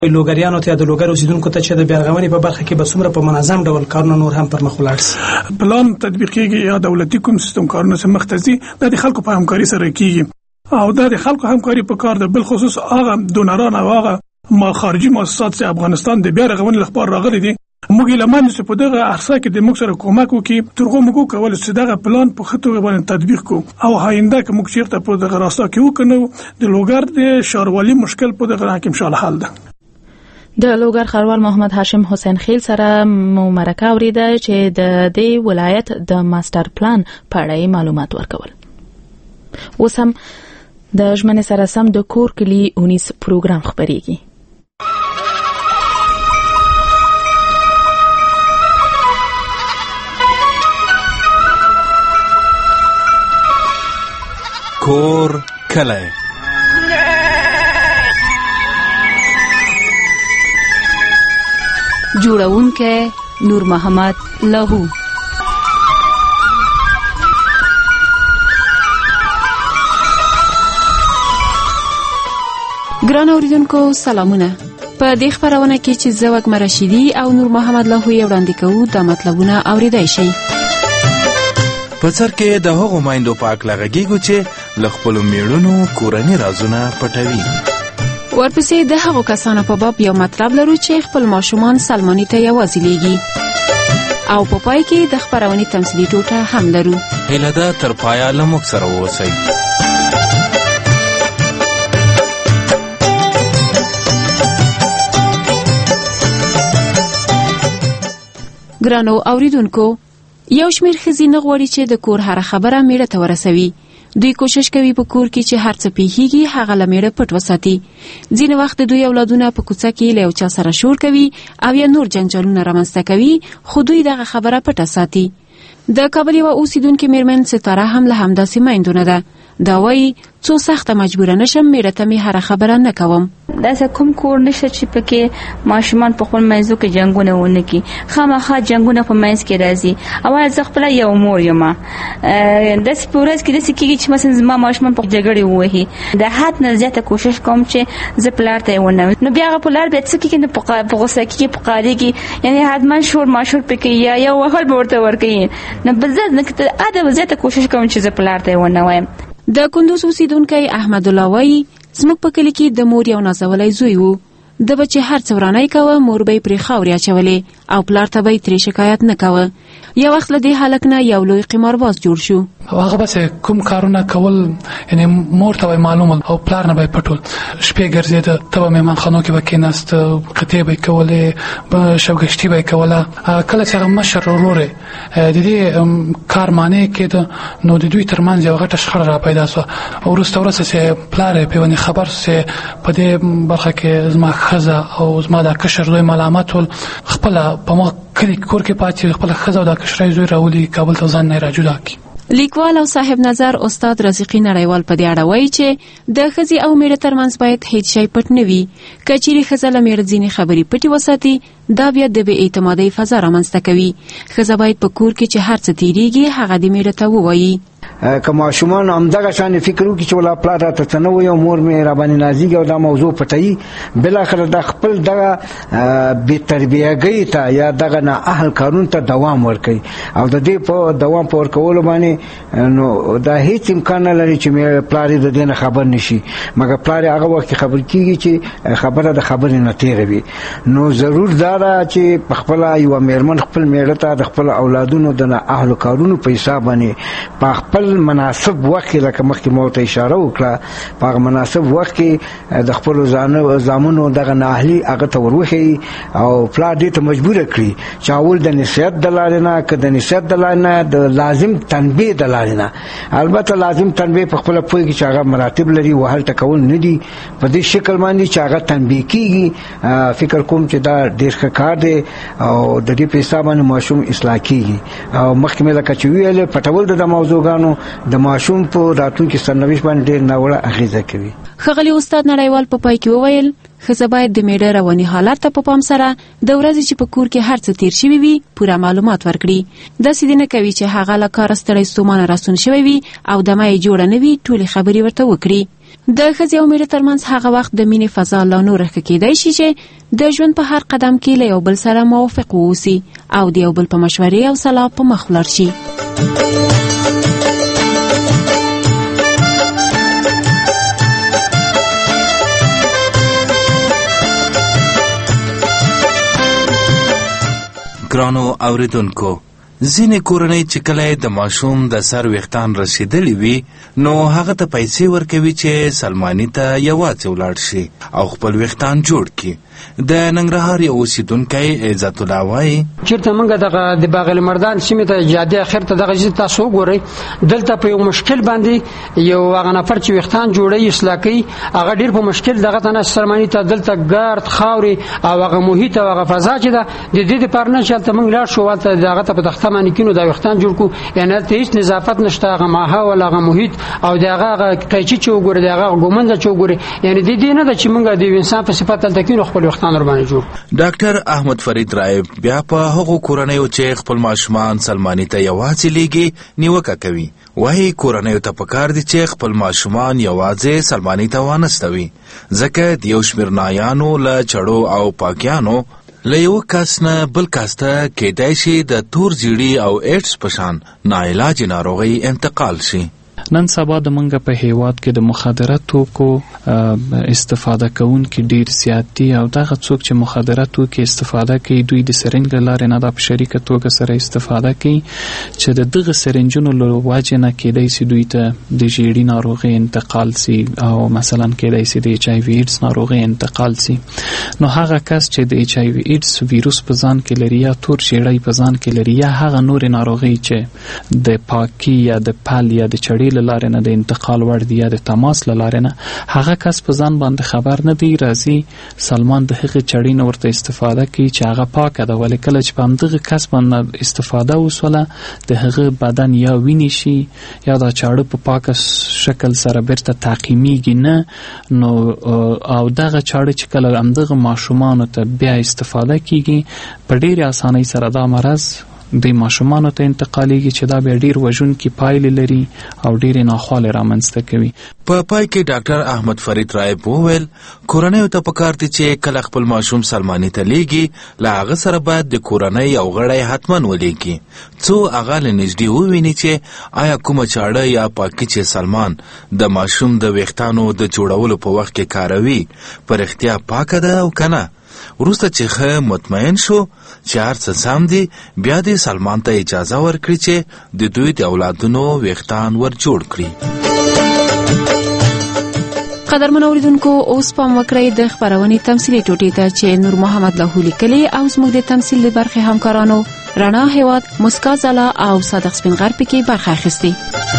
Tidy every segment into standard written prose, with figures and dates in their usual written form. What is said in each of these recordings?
لوګریانو ته د لوګر اوسیدونکو ته چې د بیارغونې په برخه کې به څومره په منظم ډول کارونه نور هم پر مخ ولاړ شي. پلان تطبیقیږي یا دولتي کوم سیستم کارونه سم مختزي د خلکو په همکاري سره کیږي او د خلکو همکاري په کار د بل خصوص هغه دونران او هغه ما خارجي مؤسسات چې افغانستان د بیارغونې لپاره راغلي دي موږ لمن چې په دغه عرصه کې د موږ سره کومک وکړي ترغه موږ کول چې دغه پلان په خطو باندې تطبیق کو او هاینده که موږ چیرته په دغه راستا کې وکړو د لوګر د شاروالي مشکل په دغه کې ان شاء الله حل ده. د لوګر خروال محمد هاشم حسین خیل سره مرکه اوریده چې د دې ولایت د ماستر پلان په اړه معلومات ورکول. اوس هم د ژمنې سره سم د کور کلی 19 پروګرام خبريږي. کور کلی جوړونکې نور محمد لاهو. ګران اوریدونکو سلامونه. په دې خبرونه کې چې زوګ مرشدي او نور محمد لاهو یې وړاندې کوو د مطلبونه اوریدای شي. په سر کې د هغو مایندو پاک لغږیږي چې لخپلو میړونو کورنی رازونه پټوي. ورپسې د هغو کسانو په باب یو مطلب لرو چې خپل ماشومان سلمانی ته یوازې لیږي او په پای کې د خبرونې تمثیلي ټوټه هم لرو. هیله ده تر پایه له موږ سره واوسئ. ګرانو اوریدونکو یو شمېر ښځې نه غواړي چې د کور هره خبره میړه ته ورسوي. دوی کوشش کوي په کور کې چې هر څه پیښیږي هغه له میړه پټ وساتي. ځینې وخت دوی اولادونه په کوڅه کې له یو چا سره شور کوي او یا نور جنجالونه رامنځته کوي خو دوی دغه خبره پټه ساتي. د کابل یوه اوسیدونکې میرمن ستاره هم له همداسې میندو نه ده. دا وایي څو سخته مجبوره نشم میړه ته مې هره خبره نه کوم. داسې کوم کور نشته چې پکې ماشومان په خپل منځو کې جنګونه ونه کړي. خامخا جنګونه په منځ کې راځي. اول زه خپله یو مور یم داسې په ورځ کې داسې کېږي چې مثلا زما ماشومان په جګړې ووهي. د حد نه زیاته کوشش کوم چې زه پلار ته یې ونه نو بیا هغه پلار بیا څه کېږي نه په غوسه کېږي په قهرېږي یعنې حتما شور ماشور پکې یا یو وهل به ورته ورکوي. نو بل زه ادب زیاته کوشش کوم چې زه پلار ته یې ونه وایم. د کندوز اوسیدونکی احمد الله وایي زموږ په کلي کې د مور یو نازولی زوی و. د بچی هر څه ورانی کوه مور به یې پرې خاورې اچولې او پلار ته به یې ترې شکایت نه کوه. یو وخت له دې هلک نه یو لوی قمارباز جوړ شو. هغه بس کوم کارونه کول یعنی مور ته معلومه او پلار نه به پټول. شپې ګرځېده ته به مهمانخانو کې به کېناست قطعې به کولې شوګشتي به کوله. کله چې هغه مشر ورور د دې کار معنی کېده نو د دوی ترمنځ یو غټه شخړه را پیدا شوه. وروسته چې پلار یې په خبر سه په دې برخه کې زما ښځه او زما د کشر زوی ملامت ول خپل په ما کلی کور کې پاتې خپل ښځه او د کشرای زوی راولي کابل ته ځان نه راجودا کی. لیکوال او صاحب نظر استاد رزقی نړیوال په دې اړه وایي چې د ښځې او میړه ترمنځ باید هیڅ شی پټ نه وي. که چیرې ښځه له میړه ځینې خبرې پټې وساتي دا بیا د بې اعتمادۍ فضا رامنځته کوي. ښځه باید په کور کې چې هر څه تیریږي هغه د میړه ته ووایي. که ماشومان همدغه شان فکر وکړي چې ولا پلار راته څه نه وایي او مور مې راباندې نازېږي او دا موضوع پټوي بالاخره د خپل دغه بې تربیهګۍ ته یا دغه نااهل کارونو ته دوام ورکوي او د دې په دوام په ورکولو باندې نو دا هیڅ امکان نه لري چې پلار یې د دې نه خبر نشي مګر پلار یې هغه وخت خبر کېږي چې خبره د خبرې نه تېروي. نو ضرور دا ده چې په خپله یوه مېرمن خپل میړه ته د خپل اولادونو د نااهلو کارونو په حساب باندې په خپل مناسب وخت کې لکه مخکې مو ته اشاره وکړه په مناسب وخت کې د خپل زامنو دغه نااهلي هغه ته وروښيي او پلار دې ته مجبور کړي چې اول د نصیحت د لارې نه که د نصیحت د لارې نه د لازم تنبیه د لارې نه. البته لازم تنبیه په خپله پوهېږي چې هغه مراتب لري وهل ټکول نه دي په دې شکل باندې چې هغه تنبیه کېږي. فکر کوم چې دا ډېر ښه کار دی او د دې په حساب باندې ماشوم اصلاح کېږي. او مخکې مې لکه چې ویلې پټول د موضوعګانو د ماشوم په راتلونکي سرنوشت باندې ډېر ناوړه اغېزه کوي. ښاغلي استاد نړیوال په پای کې وویل ښځه باید د میړه رواني حالت ته په پام سره د ورځې چې په کور کې هر څه تیر شوي وي پوره معلومات ورکړي. داسې دې نه کوي چې هغه له کاره ستړی ستومانه راستون شوی وي او دمه یې جوړه نه وي ټولې خبرې ورته وکړي. د ښځې او میړه ترمنځ هغه وخت د مینې فضا لا نوره ښه کیدای شي چې د ژوند په هر قدم کې له یو بل سره موافق واوسي او د یو بل په مشورې او صلاح په مخ ولاړ شي. ګرانو اوریدونکو، ځینې کورنۍ چې کله د ماشوم د سر ویښتان رسیدلی وي نو هغه ته پیسې ورکوي چې سلماني ته یوازې ولاړ شي او خپل ویښتان جوړ کړي. د ننګرهار یو اوسیدونکی عزت الله وایي چېرته موږ دغه د باغ المردان سیمې ته جادې اخر ته دغه ځای تاسو وګورئ، دلته په یو مشکل باندې یو هغه نفر چې ویښتان جوړوي اصلاح کوي هغه ډېر په مشکل دغه ته نه سلماني ته دلته ګرد خاورې او هغه محیط او هغه فضا چې ده د دې دپاره نه چې هلته موږ لاړ شو هلته د هغه ته په تخته باندې کینو دا ویښتان جوړ کړو، یعنې هلته هېڅ نظافت نشته، هغه ماحول هغه محیط او د هغه قیچي چې وګورئ د هغه ګومنده چې وګورئ، یعنې د دې نه ده چې موږ د یو انسان په صفت هلته کینو خپل ویښتان ورباندې جوړ. ډاکټر احمد فرید رائب بیا په هغو کورنیو چې خپل ماشومان سلماني ته یوازې لیږي نیوکه کوي. وایي کورنیو ته پکار دي چې خپل ماشومان یوازې سلماني ته وانستوي، ځکه د یو شمېر نایانو له چړو او پاکیانو له یو کس نه بل کس ته کیدای شي د تور زیړي او ایډز په شان ناعلاجه ناروغۍ انتقال شي. نن سبا د منګه په هیواد کې د مخدره توکو استفاده کوونکي ډیر زیات دي او دغه څوک چې مخدره توکي استفاده کوي دوی د سرنج له لارې نه د شریکه توګه سره استفاده کوي چې دغه سرنجونو له وجې نه کېدای شي دوی ته د ژیړي ناروغۍ انتقال سي او مثلا کېدای شي د ایچ آی وي ایډز ناروغۍ انتقال سي. نو هغه کس چې د ایچ آی وي ایډز ویروس په ځان کې لري یا تور ژیړی په ځان کې لري یا هغه نور ناروغۍ چې د پاکي یا د پل یا د چړې لاره نه د انتقال وړ دی یا د تماس لاره نه هغه کس په ځان باندې خبر نه دی راځي سلمان د هغه چړې نه ورته استفاده کوي چې هغه پاکه ده، ولې کله چې په همدغه کس باندې استفاده وسوله د هغه بدن یا ویني شي یا دا چاړه په پاکه شکل سره بیرته تعقیمیږي نه، نو او دغه چاړه چې کله همدغه ماشومانو ته بیا استفاده کیږي په ډېرې اسانۍ سره دا مرض د ماشومانو ته انتقالیږي چې دا بیا ډیر وژونکي پایلې لري او ډیرې ناخوالې رامنځته کوي. په پای کې ډاکټر احمد فرید رائب وویل کورنیو ته پکار دي چې کله خپل ماشوم سلماني ته لیږي له هغه سره باید د کورنۍ یو غړی حتما ولیږي څو هغه له نږدې وویني چې آیا کومه چاړه یا پاکي چې سلمان د ماشوم د ویښتانو د جوړولو په وخت کې کاروي په رښتیا پاکه ده او که نه. وروسته چې ښه مطمئن شو چې هر څه سم دي بیا دې سلمان ته اجازه ورکړي چې د دوی د اولادونو ویښتان ور جوړ کړي. قدرمن اوریدونکو اوس پام وکړئ د خبرونې تمثیلي ټوټې ته چې نور محمد لاهو لیکلي او زموږ د تمثیل د برخې همکارانو رڼا هیواد، مسکا ځلا او صادق سپینغر پکې برخه اخیستې.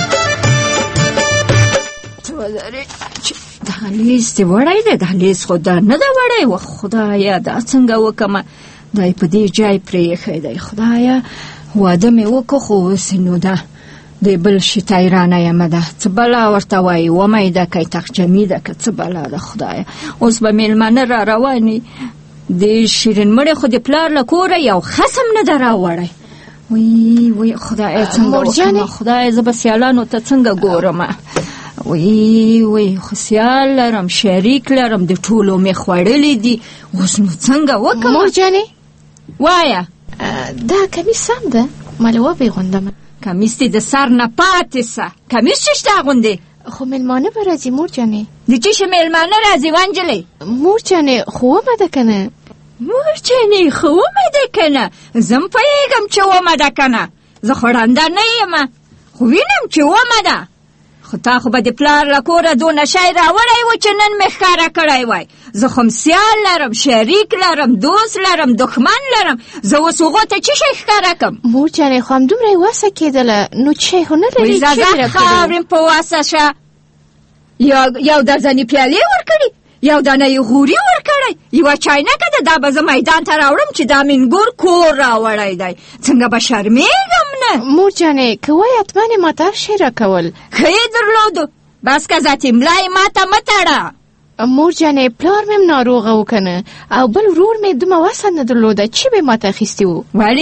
دهلیز دی وړی دی، دهلیز خو دا نه ده وړی، و خدایا دا څنګه وکمه، دای په دې ځای پرېښی دی، خدایا واده مې وکړو خو اوس نو ده د بل شي تایرانه یمه ده، څه بلا ورته وایي ومه یې ده که تخجمي ده که څه بلا ده، خدایا اوس به میلمانه را رواني د شیرین مړې خو د پلار له کوره یو خصم نه ده راوړی. وی خدایا څنګه وکړمه، خدایا زه به سیالانو ته څنګه ګورم، وی خو سیال لرم شریک لرم د ټولو مې خوړلې دي، اوس نو څنګه وکړم؟ مور جانې وایه دا کمیس سم ده مالې وبېغوندمه. کمیس دې د سر نه پاتې سه، کمیس چې شته اغوندې؟ خو میلمانه به راځي مور جانې. د چی شه میلمانه راځي وانجلې؟ مور جانې خو ومه ده که نه؟ مور جانې خو ومه ده که نه؟ زه م پوهېږم چې ومه ده که نه، زه خوړنده نه یم خو وینم چې ومه ده، خو تا خو به د پلار له کوره دونه شی راوړی و چې نن مې ښکاره کړی وای. زه خو سیال لرم، شریک لرم، دوست لرم، دښمن لرم، زه اوس هغو ته څه شی ښکاره کړم؟ مور جانې خو همدومره یې وسه کېدله نو شی خو نه لري. ځه خاورې په وسه شه، یو درځنې پیالې ورکړي، یو دانه یې غوري ورکړی، یوه چاینکه ده، دا به زه میدان ته راوړم چې دا مینګور کور راوړی دی، څنګه به شرمېږم نه؟ مور جانې که وایي حتما یې ماته هر شی راکول. ښه یې درلودو، بس که ذاتي ملا یې ماته مه تړه. مور جانې پلار مې هم ناروغه و که نه، او بل ورور مې دومره وسه نه درلوده چې به یې ماته اخیستي و.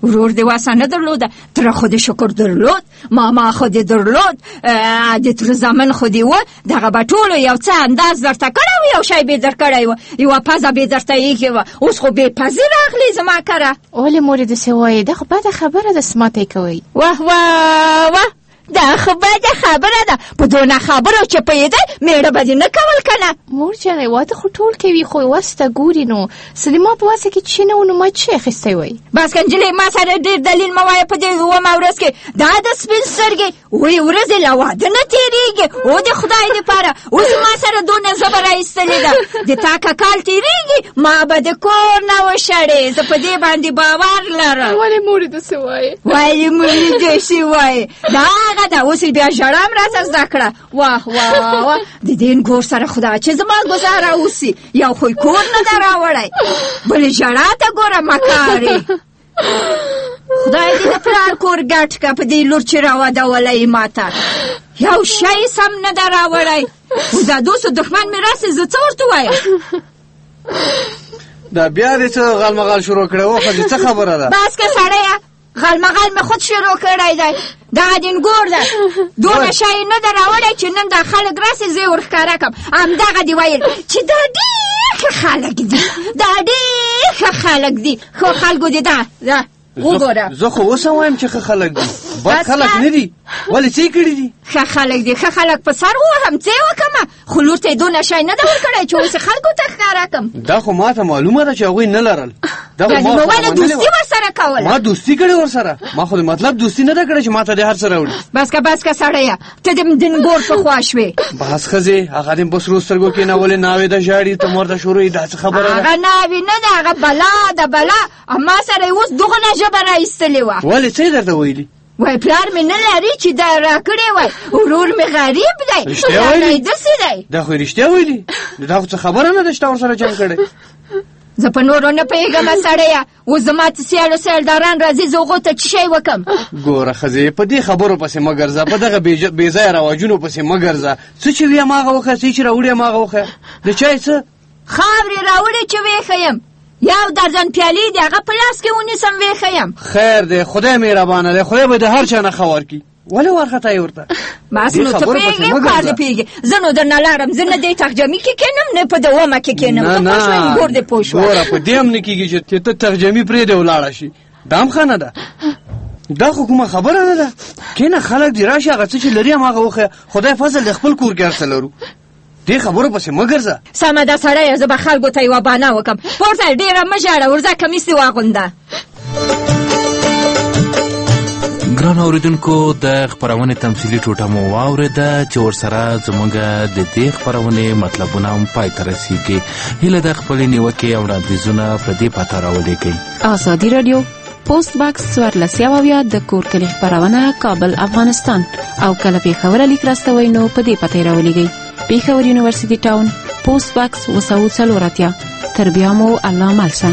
ورور دې واسه نه درلوده، تره خو دې شکر درلود، ماما خو دې درلود، د تر زامن خو دې و، دغه به ټولو یو څه انداز درته کړی و، یو شی بې در کړی و، یوه پزه بې درته ایښې وه، اوس خو بې پزې راغلې زما کره. ولې مورې داسې وایې؟ دا خو بده خبره ده، څه ماته یې کوئ؟ واه واه واه، دا خو بده خبره ده، په دونه خبرو چې پوهېدی مېړه به دې نه کول که نه؟ مور جانې واده خو ټول کوي، خو وس ته ګوري نو سلیما په وسه کې چې نه و نو ما څه اخیستی وی؟ بس که نجلۍ ما سره ډېر دلیل مه وایه په دې اومه ورځ کې، دا د سپین سترګې وی ورځې له واده نه تېرېږي، او د خدای دپاره اوس ما سره دونه ژبه را ایستلې ده، د تا که کال تېرېږي ما به د کور نه وشړې، زه په دې باندې باور لرم. ولې مورې داسې وایې؟ ولې مورې داسې وایې؟ دا هغه ده، اوس بیا ژړا هم راته زده کړه. واه واه واه، د دې نګور سره خدای چې زما ګزاره اوسي، یو خو یې کور نه ده راوړی، بلې ژړا ته ګوره مکارې. خدای دې د پلار کور ګټ که په دې لور چې راودولی ما ته، یو شی سم نه ده راوړی، خو دا دوست و دښمن مې راسي، زه څه ورته وایم؟ دا بیا دې څه غالمغال شروع کړی و، ښځې څه خبره ده؟ بس که سړیه، غالمغال مې خود شروع کړی دی، دغه دینګور ده، دونه شی نه ده راوړی چې نن دا خلک راسي زه یې ورښکاره کړم. همدغه دې ویل چې دا ډېر ښه خلک دي، دا ډېر ښه خلک دي، ښه خلکو دې ده وګوره. زه خو اوس وایم چې ښه خلک دي، بد خلک نه دي. ولې څه یې کړي دي؟ ښه خلک دي، ښه خلک په سر ووهم، څه یې وکړمه؟ خو لور ته یې دونه شی نه ده ورکړی چې اوس یې خلکو ته ښکاره کړم. دا خو ما ته معلومه ده چې هغوی نه لرل. یعنې نو ولې دوستي ورسره کوله؟ ما دوستي کړې ورسره، ما خو د مطلب دوستي نه ده کړې چې ما ته دې هر څه راوړي. بس که سړیه، ته د دینګور په خوا شوې. بس ښځې، هغه دې په سرو سترګو کېنولې، ناوې ده ژاړي، ته ورته شروع یې، دا څه خبره ده؟ هغه ناوې نه ده، هغه بلا ده بلا، ما سره یې اوس دغونه ژبه را ایستلې وه. ولې څه یې درته ویلي؟ وای پلار مې نه لري چې دا راکړی وای، ورور مې غریب دی، پلار داسې دی. دا خو یې رښتیا ویلي؟ دا خو څه خبره نه ده چې تا ورسره جنګ کړی. زه په نورو نه پوهېږم سړیه، اوس زما ته سیالداران راځي، زه هغو ته څه شی وکړم؟ ګوره ښځې، په دې خبرو پسې مه ګرځه، په دغه بې ځایه رواجونو پسې مه ګرځه. څه چې وي هماغه وښیه، څه چې راوړي هماغه وښیه. د چای څه خاورې راوړې چې ویښه یم، یو درجن پیالې دي، هغه په لاس کې ونیسم ویښه یم. خیر دی، خدای مهربانه دی، خدای به د هر چا نه ښه ورکړي. ولې وارخطا یې ورته؟ بس نو ته پوهېږې، کار دې پوهېږې، زه نو درنه لاړم، زه نه دې تخجمي کې کښېنم نه په دومه کې کښېنم. ته پوه شوې، ګور دې پوه شوه. ګوره په دې هم نه کېږي چې ته تخجمي پرېږدې ولاړه شي، دا هم ښه نه ده. دا خو کومه خبره نه ده. کښېنه، خلک دې راشي، هغه څه چې لري هماغه وښیه. خدای فضل د خپل کور کې هر څه لرو، دې خبرو پسې مه ګرځه. سمه ده سړیه، زه به خلکو ته یوه بهانه وکړم. پورته ډېره مه ژاړه، ورځه کمیس دې واغونده. ګران اوریدونکو، د خپرونې تمثیلي ټوټه مو واورېده چې ورسره زموږ د دې خپرونې مطلبونه هم پای ته رسېږي. هیله ده خپلې نیوکې او وړاندیزونه په دې پته راولېږئ. ازادي راډیو، پوسټ باکس 1470 د کور کلي خپرونه، کابل، افغانستان. او کله پېښوره لیک راستوئ نو په دې پته یې راولېږئ: پېښور یونیورسټي ټاون، پوسټ باکس 240. تر بیا مو الله مل شه.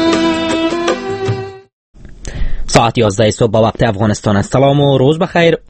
ساعت 11 صبح به وقت افغانستان است. سلام و روز بخیر.